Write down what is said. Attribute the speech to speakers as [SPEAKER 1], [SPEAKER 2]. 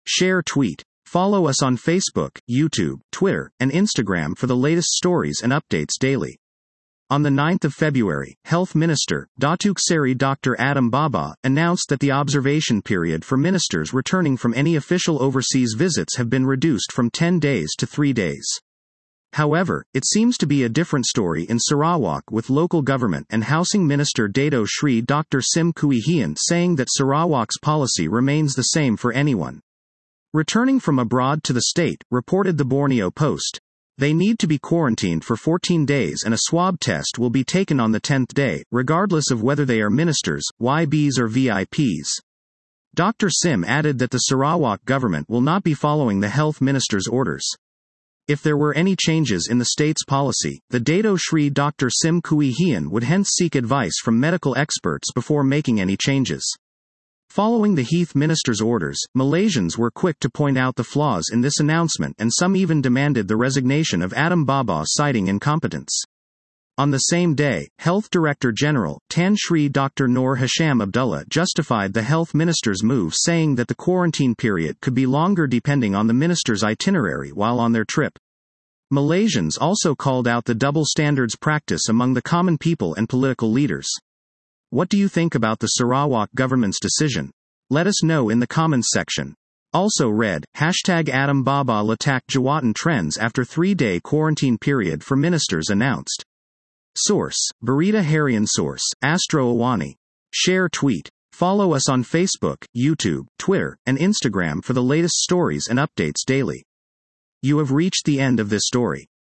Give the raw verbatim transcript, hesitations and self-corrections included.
[SPEAKER 1] Share tweet. Follow us on Facebook, YouTube, Twitter, and Instagram for the latest stories and updates daily. On the ninth of February, Health Minister, Datuk Seri Doctor Adam Baba, announced that the observation period for ministers returning from any official overseas visits have been reduced from ten days to three days. However, it seems to be a different story in Sarawak, with local government and housing minister Dato Sri Doctor Sim Kui Hian saying that Sarawak's policy remains the same for anyone returning from abroad to the state, reported the Borneo Post. They need to be quarantined for fourteen days and a swab test will be taken on the tenth day, regardless of whether they are ministers, Y Bs or V I Ps. Doctor Sim added that the Sarawak government will not be following the health minister's orders. If there were any changes in the state's policy, the Dato Sri Doctor Sim Kui Hian would hence seek advice from medical experts before making any changes. Following the Heath minister's orders, Malaysians were quick to point out the flaws in this announcement, and some even demanded the resignation of Adam Baba, citing incompetence. On the same day, Health Director General, Tan Sri Doctor Noor Hisham Abdullah justified the health minister's move, saying that the quarantine period could be longer depending on the minister's itinerary while on their trip. Malaysians also called out the double standards practice among the common people and political leaders. What do you think about the Sarawak government's decision? Let us know in the comments section. Also read, hashtag Adam Baba Latak Jawatan trends after three-day quarantine period for ministers announced. Source, Berita Harian. Source, Astro Awani. Share tweet. Follow us on Facebook, YouTube, Twitter, and Instagram for the latest stories and updates daily. You have reached the end of this story.